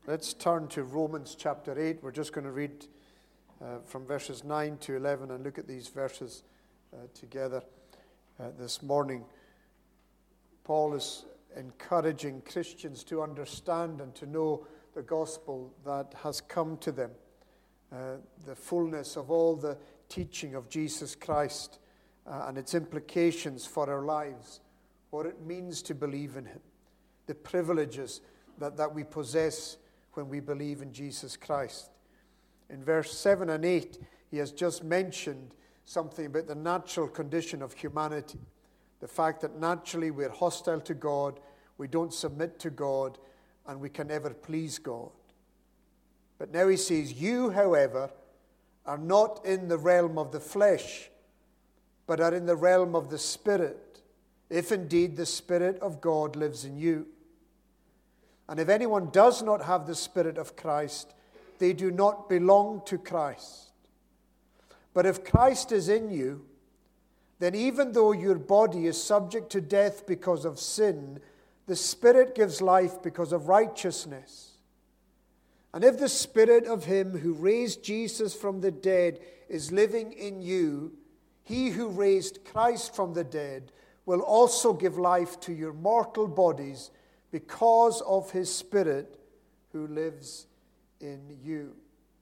Let's turn to Romans chapter 8. We're just going to read from verses 9 to 11 and look at these verses together this morning. Paul is encouraging Christians to understand and to know the gospel that has come to them, the fullness of all the teaching of Jesus Christ and its implications for our lives, what it means to believe in him, the privileges that we possess when we believe in Jesus Christ. In verse 7 and 8, he has just mentioned something about the natural condition of humanity, the fact that naturally we're hostile to God, we don't submit to God, and we can never please God. But now he says, you, however, are not in the realm of the flesh, but are in the realm of the Spirit, if indeed the Spirit of God lives in you. And if anyone does not have the Spirit of Christ, they do not belong to Christ. But if Christ is in you, then even though your body is subject to death because of sin, the Spirit gives life because of righteousness. And if the Spirit of him who raised Jesus from the dead is living in you, he who raised Christ from the dead will also give life to your mortal bodies because of his Spirit who lives in you.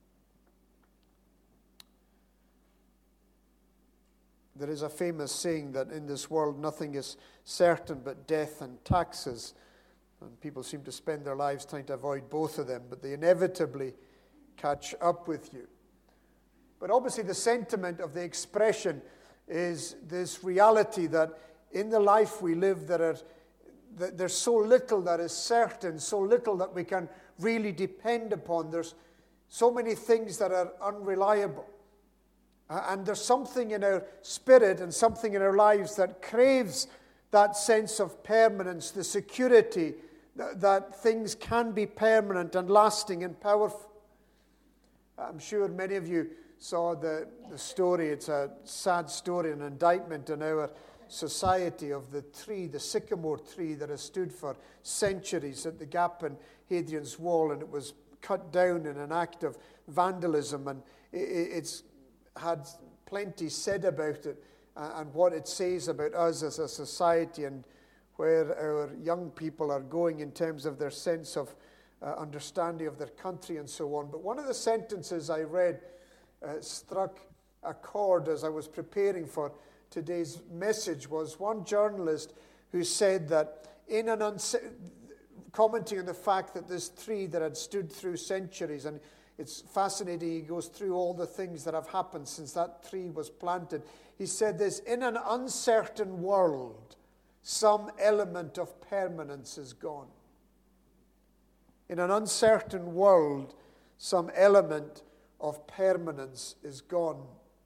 There is a famous saying that in this world nothing is certain but death and taxes. And people seem to spend their lives trying to avoid both of them, but they inevitably catch up with you. But obviously the sentiment of the expression is this reality that in the life we live there's so little that is certain, so little that we can really depend upon. There's so many things that are unreliable. And there's something in our spirit and something in our lives that craves that sense of permanence, the security that things can be permanent and lasting and powerful. I'm sure many of you saw the story. It's a sad story, an indictment on our society of the tree, the sycamore tree that has stood for centuries at the gap in Hadrian's Wall, and it was cut down in an act of vandalism, and it's had plenty said about it and what it says about us as a society and where our young people are going in terms of their sense of understanding of their country and so on. But one of the sentences I read struck a chord as I was preparing for today's message was one journalist who said that commenting on the fact that this tree that had stood through centuries, and it's fascinating, he goes through all the things that have happened since that tree was planted. He said this, in an uncertain world, some element of permanence is gone. In an uncertain world, some element of permanence is gone.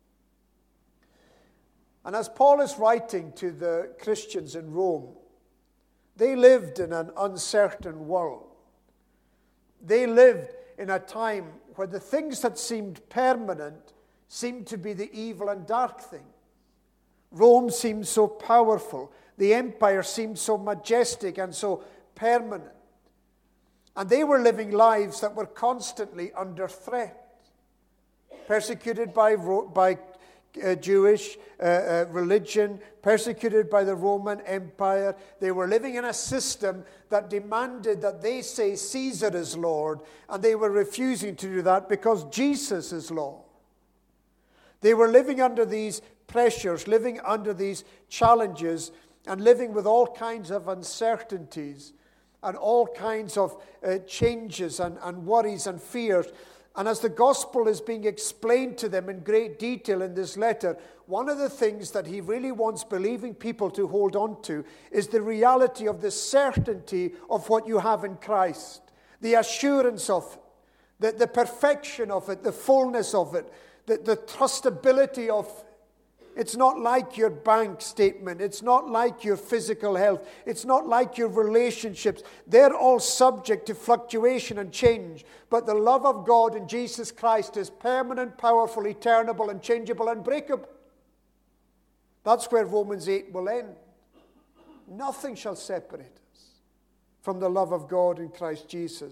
And as Paul is writing to the Christians in Rome, they lived in an uncertain world. They lived in a time where the things that seemed permanent seemed to be the evil and dark thing. Rome seemed so powerful. The empire seemed so majestic and so permanent. And they were living lives that were constantly under threat. Persecuted by Jewish religion, persecuted by the Roman Empire. They were living in a system that demanded that they say Caesar is Lord, and they were refusing to do that because Jesus is Lord. They were living under these pressures, living under these challenges, and living with all kinds of uncertainties and all kinds of changes and worries and fears. And as the gospel is being explained to them in great detail in this letter, one of the things that he really wants believing people to hold on to is the reality of the certainty of what you have in Christ, the assurance of it, the perfection of it, the fullness of it, the trustability of it. It's not like your bank statement. It's not like your physical health. It's not like your relationships. They're all subject to fluctuation and change. But the love of God in Jesus Christ is permanent, powerful, eternal, unchangeable, unbreakable. That's where Romans 8 will end. Nothing shall separate us from the love of God in Christ Jesus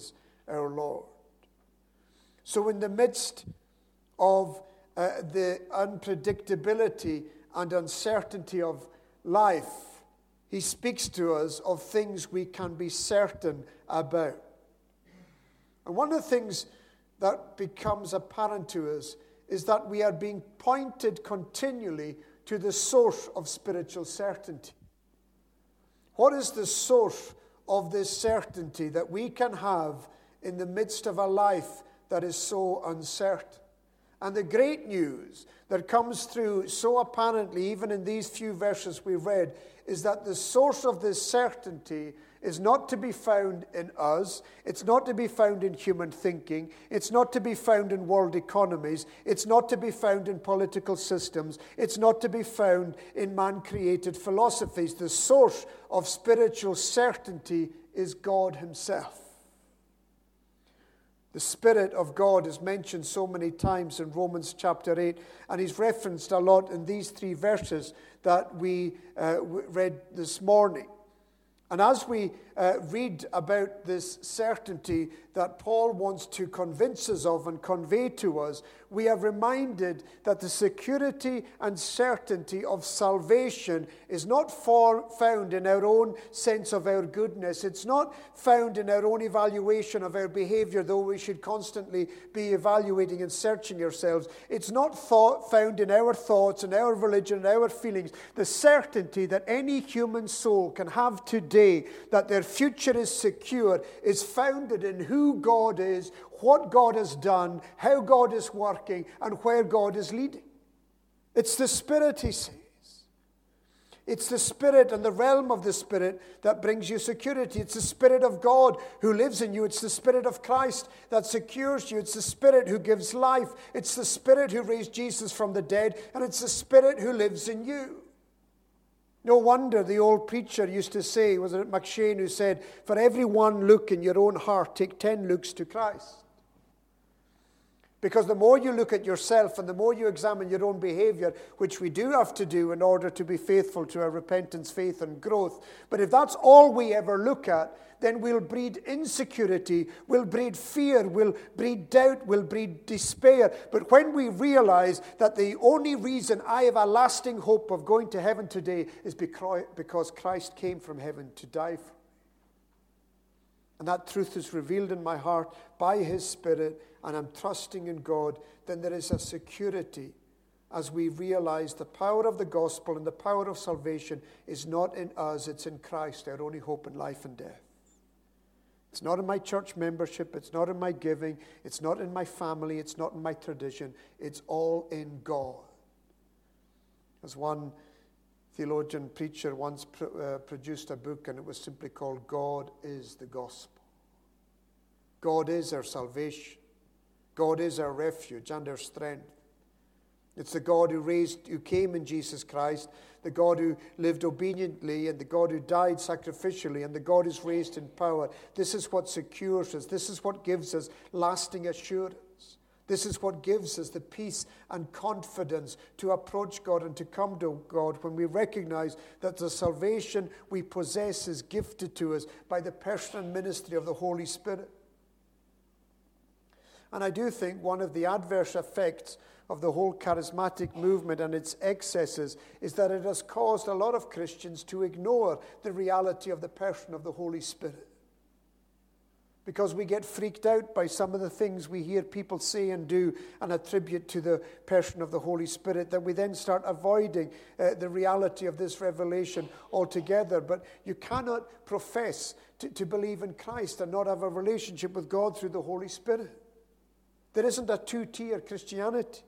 our Lord. So in the midst of the unpredictability and uncertainty of life, he speaks to us of things we can be certain about. And one of the things that becomes apparent to us is that we are being pointed continually to the source of spiritual certainty. What is the source of this certainty that we can have in the midst of a life that is so uncertain? And the great news that comes through so apparently, even in these few verses we read, is that the source of this certainty is not to be found in us. It's not to be found in human thinking. It's not to be found in world economies. It's not to be found in political systems. It's not to be found in man-created philosophies. The source of spiritual certainty is God himself. The Spirit of God is mentioned so many times in Romans chapter 8, and he's referenced a lot in these 3 verses that we read this morning. And as we read about this certainty that Paul wants to convince us of and convey to us, we are reminded that the security and certainty of salvation is not found in our own sense of our goodness. It's not found in our own evaluation of our behavior, though we should constantly be evaluating and searching ourselves. It's not found in our thoughts and our religion and our feelings. The certainty that any human soul can have today, that their future is secure, is founded in who God is, what God has done, how God is working, and where God is leading. It's the Spirit, he says. It's the Spirit and the realm of the Spirit that brings you security. It's the Spirit of God who lives in you. It's the Spirit of Christ that secures you. It's the Spirit who gives life. It's the Spirit who raised Jesus from the dead, and it's the Spirit who lives in you. No wonder the old preacher used to say, was it McShane who said, for every one look in your own heart, take 10 looks to Christ. Because the more you look at yourself and the more you examine your own behavior, which we do have to do in order to be faithful to our repentance, faith, and growth, but if that's all we ever look at, then we'll breed insecurity, we'll breed fear, we'll breed doubt, we'll breed despair. But when we realize that the only reason I have a lasting hope of going to heaven today is because Christ came from heaven to die for me, and that truth is revealed in my heart by his Spirit, and I'm trusting in God, then there is a security as we realize the power of the gospel and the power of salvation is not in us, it's in Christ, our only hope in life and death. It's not in my church membership, it's not in my giving, it's not in my family, it's not in my tradition, it's all in God. As one theologian preacher once produced a book, and it was simply called God is the Gospel. God is our salvation. God is our refuge and our strength. It's the God who came in Jesus Christ, the God who lived obediently, and the God who died sacrificially, and the God who's raised in power. This is what secures us. This is what gives us lasting assurance. This is what gives us the peace and confidence to approach God and to come to God when we recognize that the salvation we possess is gifted to us by the person and ministry of the Holy Spirit. And I do think one of the adverse effects of the whole charismatic movement and its excesses is that it has caused a lot of Christians to ignore the reality of the person of the Holy Spirit. Because we get freaked out by some of the things we hear people say and do and attribute to the person of the Holy Spirit, that we then start avoiding the reality of this revelation altogether. But you cannot profess to believe in Christ and not have a relationship with God through the Holy Spirit. There isn't a two-tier Christianity.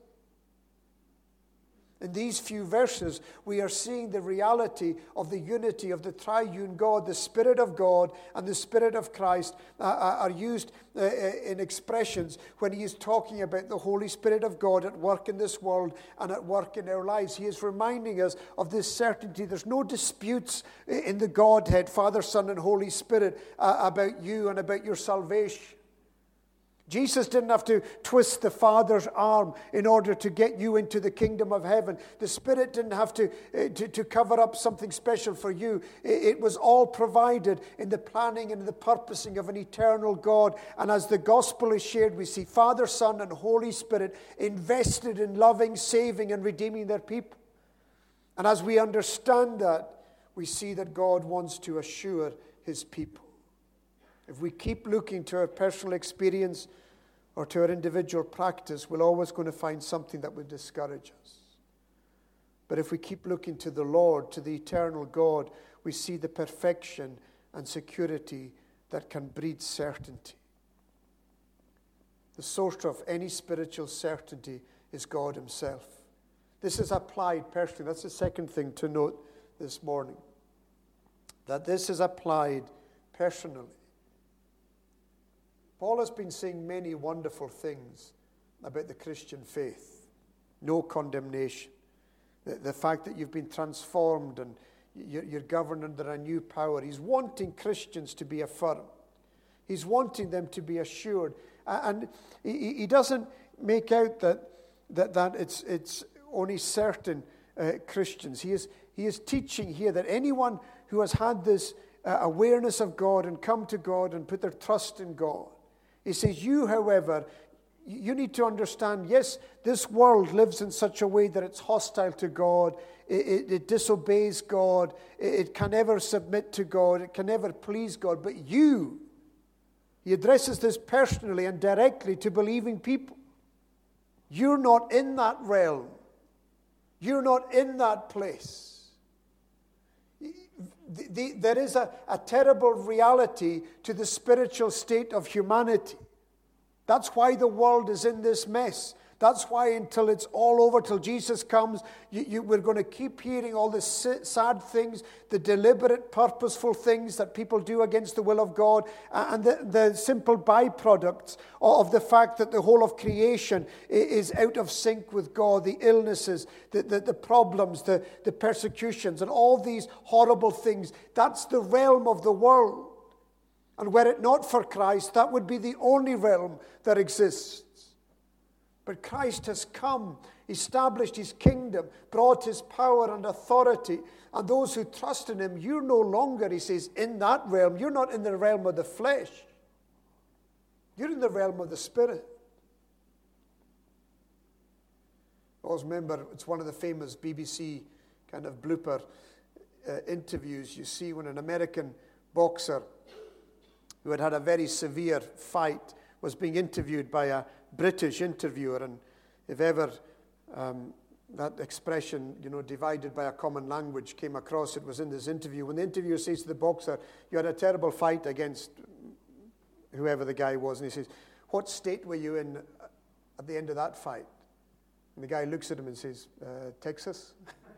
In these few verses, we are seeing the reality of the unity of the triune God. The Spirit of God and the Spirit of Christ are used in expressions when he is talking about the Holy Spirit of God at work in this world and at work in our lives. He is reminding us of this certainty. There's no disputes in the Godhead, Father, Son, and Holy Spirit, about you and about your salvation. Jesus didn't have to twist the Father's arm in order to get you into the kingdom of heaven. The Spirit didn't have to cover up something special for you. It was all provided in the planning and the purposing of an eternal God. And as the gospel is shared, we see Father, Son, and Holy Spirit invested in loving, saving, and redeeming their people. And as we understand that, we see that God wants to assure his people. If we keep looking to our personal experience or to our individual practice, we're always going to find something that will discourage us. But if we keep looking to the Lord, to the eternal God, we see the perfection and security that can breed certainty. The source of any spiritual certainty is God himself. This is applied personally. That's the second thing to note this morning. That this is applied personally. Paul has been saying many wonderful things about the Christian faith. No condemnation. The fact that you've been transformed and you're governed under a new power. He's wanting Christians to be affirmed. He's wanting them to be assured. And he doesn't make out that it's only certain Christians. He is teaching here that anyone who has had this awareness of God and come to God and put their trust in God, he says, you, however, you need to understand, yes, this world lives in such a way that it's hostile to God. It disobeys God. It can never submit to God. It can never please God. But you, he addresses this personally and directly to believing people. You're not in that realm. You're not in that place. There is a terrible reality to the spiritual state of humanity. That's why the world is in this mess. That's why until it's all over, till Jesus comes, we're going to keep hearing all the sad things, the deliberate, purposeful things that people do against the will of God, and the simple byproducts of the fact that the whole of creation is out of sync with God, the illnesses, the problems, the persecutions, and all these horrible things. That's the realm of the world. And were it not for Christ, that would be the only realm that exists. But Christ has come, established his kingdom, brought his power and authority. And those who trust in him, you're no longer, he says, in that realm. You're not in the realm of the flesh. You're in the realm of the Spirit. I always remember, it's one of the famous BBC kind of blooper interviews you see when an American boxer who had had a very severe fight was being interviewed by a British interviewer, and if ever that expression, divided by a common language came across, it was in this interview. When the interviewer says to the boxer, you had a terrible fight against whoever the guy was, and he says, what state were you in at the end of that fight? And the guy looks at him and says, Texas.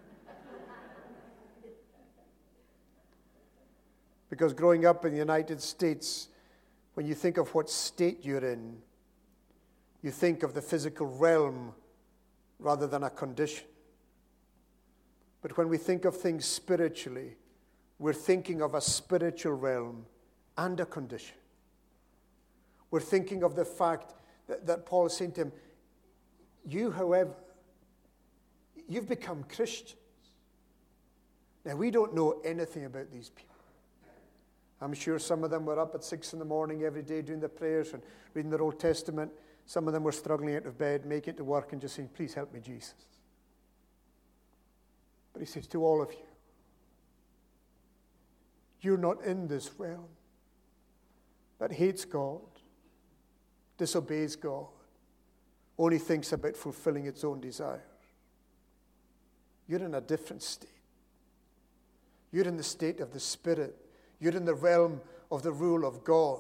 Because growing up in the United States, when you think of what state you're in, you think of the physical realm rather than a condition. But when we think of things spiritually, we're thinking of a spiritual realm and a condition. We're thinking of the fact that Paul is saying to him, you, however, you've become Christians. Now, we don't know anything about these people. I'm sure some of them were up at 6 a.m. every day doing their prayers and reading their Old Testament. Some of them were struggling out of bed, making it to work and just saying, please help me, Jesus. But he says to all of you, you're not in this realm that hates God, disobeys God, only thinks about fulfilling its own desires. You're in a different state. You're in the state of the Spirit. You're in the realm of the rule of God.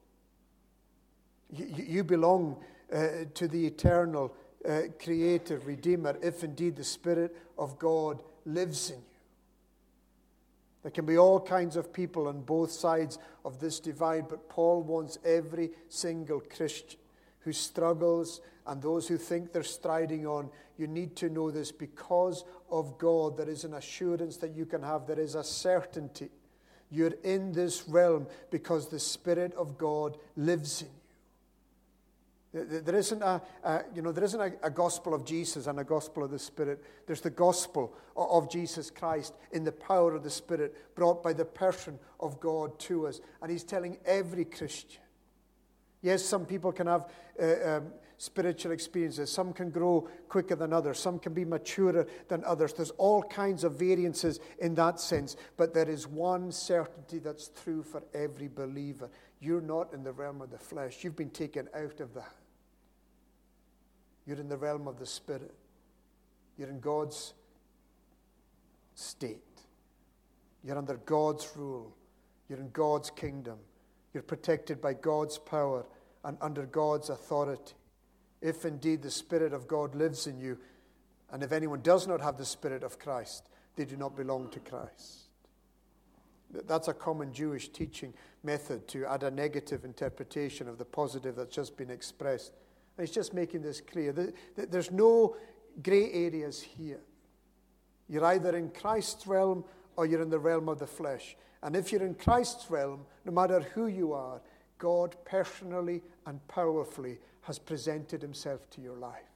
You belong to the eternal Creator, Redeemer, if indeed the Spirit of God lives in you. There can be all kinds of people on both sides of this divide, but Paul wants every single Christian who struggles and those who think they're striding on, you need to know this. Because of God, there is an assurance that you can have. There is a certainty. You're in this realm because the Spirit of God lives in you. There isn't a gospel of Jesus and a gospel of the Spirit. There's the gospel of Jesus Christ in the power of the Spirit brought by the person of God to us. And he's telling every Christian. Yes, some people can have spiritual experiences. Some can grow quicker than others. Some can be maturer than others. There's all kinds of variances in that sense. But there is one certainty that's true for every believer. You're not in the realm of the flesh. You've been taken out of that. You're in the realm of the Spirit. You're in God's state. You're under God's rule. You're in God's kingdom. You're protected by God's power and under God's authority. If indeed the Spirit of God lives in you, and if anyone does not have the Spirit of Christ, they do not belong to Christ. That's a common Jewish teaching method to add a negative interpretation of the positive that's just been expressed. And he's just making this clear. There's no gray areas here. You're either in Christ's realm or you're in the realm of the flesh. And if you're in Christ's realm, no matter who you are, God personally and powerfully has presented himself to your life.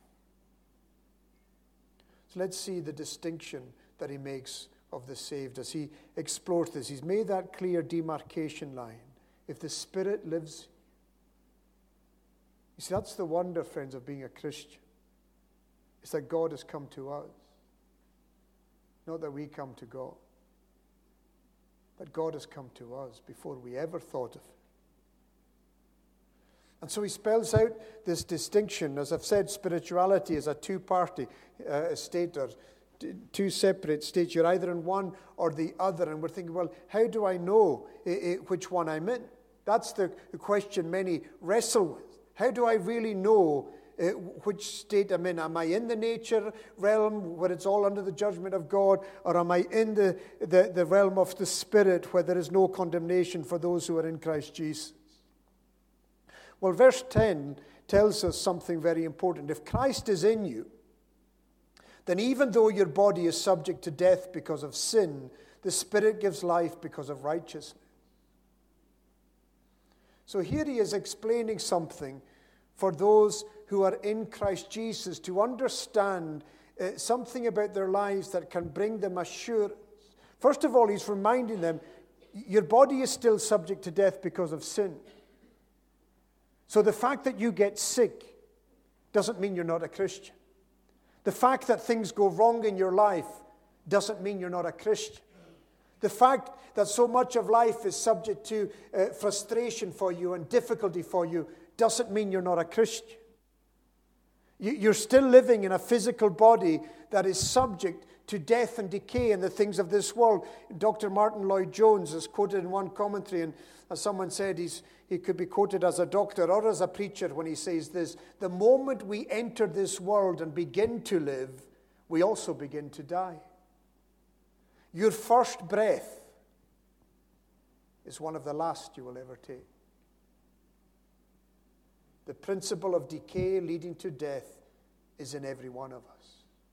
So let's see the distinction that he makes of the saved as he explores this. He's made that clear demarcation line. If the Spirit lives, you see, that's the wonder, friends, of being a Christian. It's that God has come to us. Not that we come to God. But God has come to us before we ever thought of it. And so he spells out this distinction. As I've said, spirituality is a two-party state, or two separate states. You're either in one or the other. And we're thinking, well, how do I know which one I'm in? That's the question many wrestle with. How do I really know which state I'm in? Am I in the nature realm where it's all under the judgment of God? Or am I in the realm of the Spirit where there is no condemnation for those who are in Christ Jesus? Well, verse 10 tells us something very important. If Christ is in you, then even though your body is subject to death because of sin, the Spirit gives life because of righteousness. So here he is explaining something for those who are in Christ Jesus to understand something about their lives that can bring them assurance. First of all, he's reminding them, your body is still subject to death because of sin. So the fact that you get sick doesn't mean you're not a Christian. The fact that things go wrong in your life doesn't mean you're not a Christian. The fact that so much of life is subject to frustration for you and difficulty for you doesn't mean you're not a Christian. You're still living in a physical body that is subject to death and decay and the things of this world. Dr. Martin Lloyd-Jones is quoted in one commentary, and as someone said, he could be quoted as a doctor or as a preacher when he says this: the moment we enter this world and begin to live, we also begin to die. Your first breath is one of the last you will ever take. The principle of decay leading to death is in every one of us.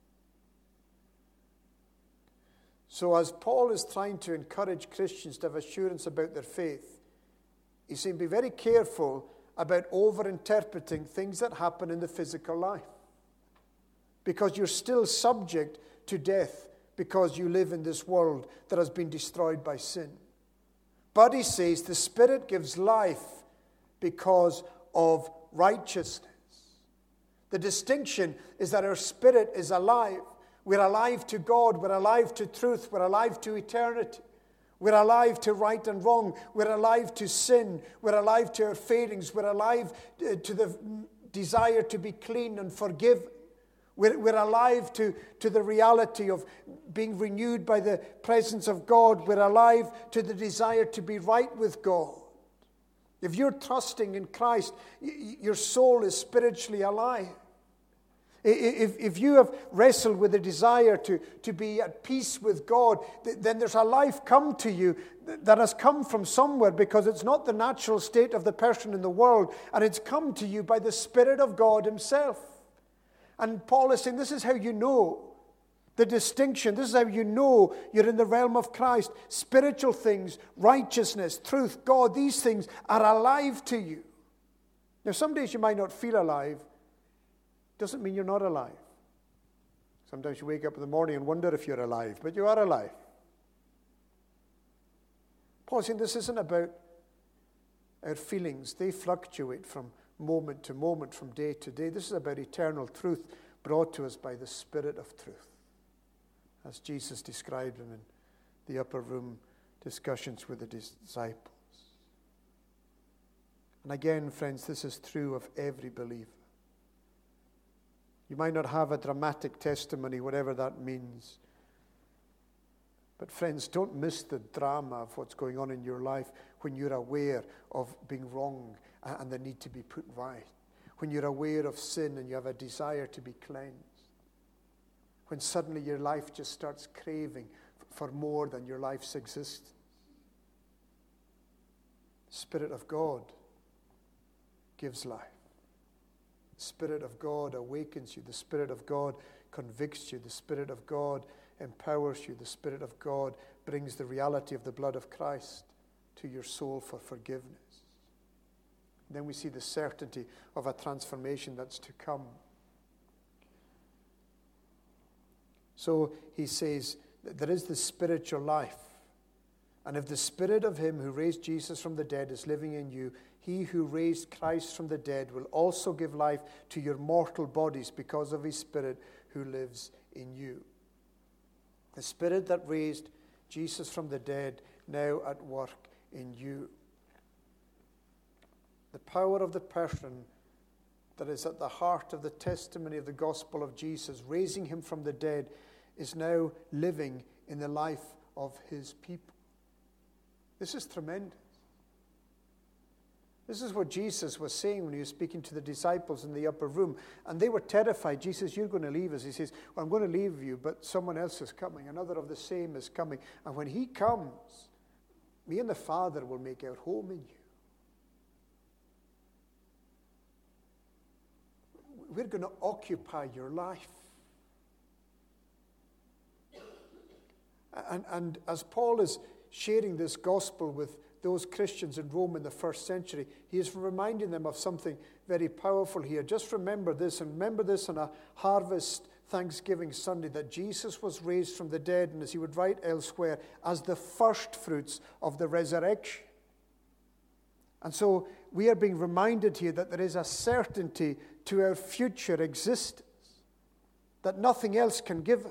So as Paul is trying to encourage Christians to have assurance about their faith, he's saying be very careful about over-interpreting things that happen in the physical life. Because you're still subject to death because you live in this world that has been destroyed by sin. But he says the Spirit gives life because of righteousness. The distinction is that our spirit is alive. We're alive to God. We're alive to truth. We're alive to eternity. We're alive to right and wrong. We're alive to sin. We're alive to our failings. We're alive to the desire to be clean and forgiven. We're alive to the reality of being renewed by the presence of God. We're alive to the desire to be right with God. If you're trusting in Christ, your soul is spiritually alive. If you have wrestled with a desire to be at peace with God, then there's a life come to you that has come from somewhere, because it's not the natural state of the person in the world, and it's come to you by the Spirit of God himself. And Paul is saying this is how you know the distinction. This is how you know you're in the realm of Christ. Spiritual things, righteousness, truth, God, these things are alive to you. Now, some days you might not feel alive. Doesn't mean you're not alive. Sometimes you wake up in the morning and wonder if you're alive, but you are alive. Paul's saying this isn't about our feelings. They fluctuate from moment to moment, from day to day. This is about eternal truth brought to us by the Spirit of truth, as Jesus described him in the upper room discussions with the disciples. And again, friends, this is true of every believer. You might not have a dramatic testimony, whatever that means. But friends, don't miss the drama of what's going on in your life when you're aware of being wrong and the need to be put right. When you're aware of sin and you have a desire to be cleansed. When suddenly your life just starts craving for more than your life's existence. The Spirit of God gives life. The Spirit of God awakens you. The Spirit of God convicts you. The Spirit of God empowers you. The Spirit of God brings the reality of the blood of Christ to your soul for forgiveness. And then we see the certainty of a transformation that's to come. So he says that there is the spiritual life. And if the Spirit of him who raised Jesus from the dead is living in you, he who raised Christ from the dead will also give life to your mortal bodies because of his Spirit who lives in you. The Spirit that raised Jesus from the dead now at work in you. The power of the person that is at the heart of the testimony of the gospel of Jesus, raising him from the dead, is now living in the life of his people. This is tremendous. This is what Jesus was saying when he was speaking to the disciples in the upper room. And they were terrified. Jesus, you're going to leave us. He says, well, I'm going to leave you, but someone else is coming. Another of the same is coming. And when he comes, me and the Father will make our home in you. We're going to occupy your life. And as Paul is sharing this gospel with those Christians in Rome in the first century, he is reminding them of something very powerful here. Just remember this, and remember this on a harvest Thanksgiving Sunday, that Jesus was raised from the dead, and as he would write elsewhere, as the first fruits of the resurrection. And so we are being reminded here that there is a certainty to our future existence that nothing else can give us.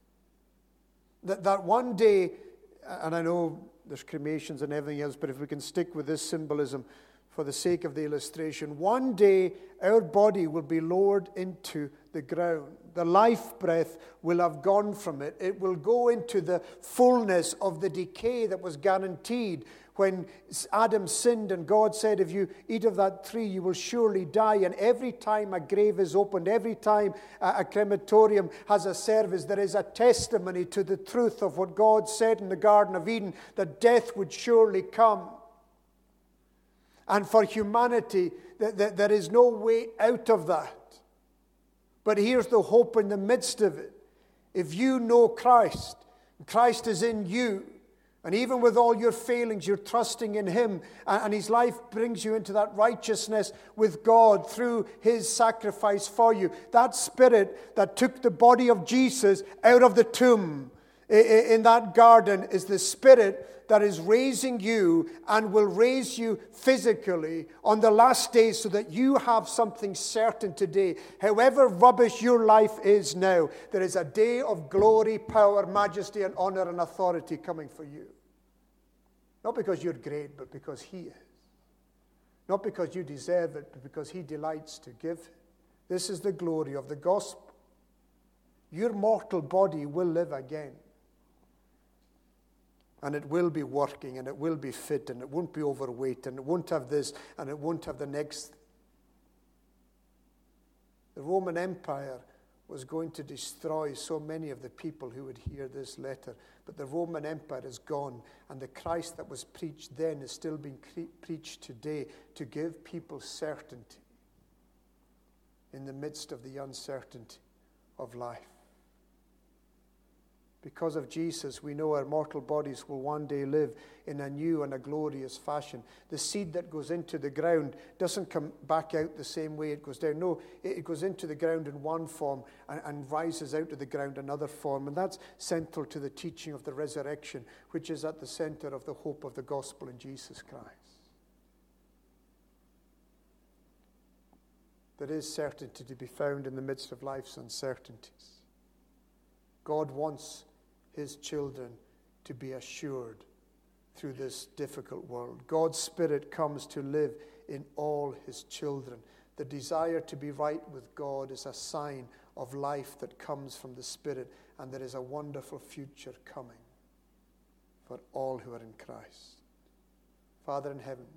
That one day, and I know there's cremations and everything else, but if we can stick with this symbolism for the sake of the illustration, one day our body will be lowered into the ground. The life breath will have gone from it. It will go into the fullness of the decay that was guaranteed when Adam sinned and God said, if you eat of that tree, you will surely die. And every time a grave is opened, every time a crematorium has a service, there is a testimony to the truth of what God said in the Garden of Eden, that death would surely come. And for humanity, there is no way out of that. But here's the hope in the midst of it. If you know Christ, Christ is in you, and even with all your failings, you're trusting in him, and his life brings you into that righteousness with God through his sacrifice for you. That Spirit that took the body of Jesus out of the tomb in that garden is the Spirit that is raising you and will raise you physically on the last day, so that you have something certain today. However rubbish your life is now, there is a day of glory, power, majesty, and honor and authority coming for you. Not because you're great, but because he is. Not because you deserve it, but because he delights to give it. This is the glory of the gospel. Your mortal body will live again. And it will be working, and it will be fit, and it won't be overweight, and it won't have this, and it won't have the next. The Roman Empire was going to destroy so many of the people who would hear this letter. But the Roman Empire is gone, and the Christ that was preached then is still being preached today to give people certainty in the midst of the uncertainty of life. Because of Jesus, we know our mortal bodies will one day live in a new and a glorious fashion. The seed that goes into the ground doesn't come back out the same way it goes down. No, it goes into the ground in one form and rises out of the ground another form. And that's central to the teaching of the resurrection, which is at the center of the hope of the gospel in Jesus Christ. There is certainty to be found in the midst of life's uncertainties. God wants his children to be assured through this difficult world. God's Spirit comes to live in all his children. The desire to be right with God is a sign of life that comes from the Spirit, and there is a wonderful future coming for all who are in Christ. Father in heaven,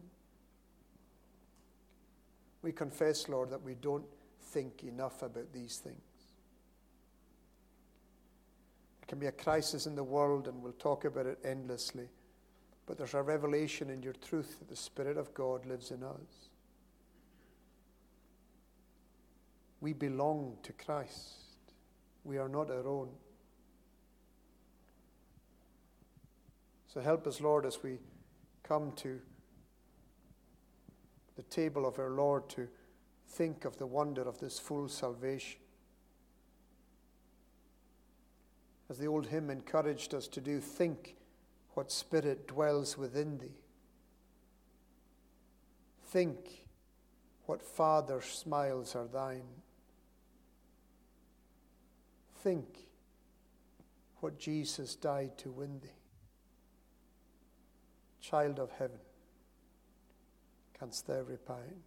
we confess, Lord, that we don't think enough about these things. There can be a crisis in the world, and we'll talk about it endlessly. But there's a revelation in your truth that the Spirit of God lives in us. We belong to Christ. We are not our own. So help us, Lord, as we come to the table of our Lord, to think of the wonder of this full salvation. As the old hymn encouraged us to do, think what Spirit dwells within thee. Think what Father's smiles are thine. Think what Jesus died to win thee. Child of heaven, canst thou repine?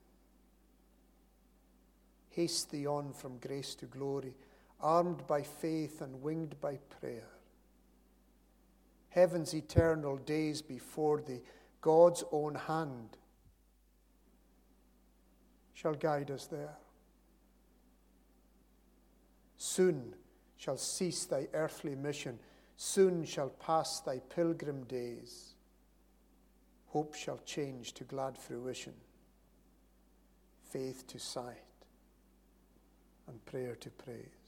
Haste thee on from grace to glory, armed by faith and winged by prayer. Heaven's eternal days before thee, God's own hand shall guide us there. Soon shall cease thy earthly mission, soon shall pass thy pilgrim days. Hope shall change to glad fruition, faith to sight, and prayer to praise.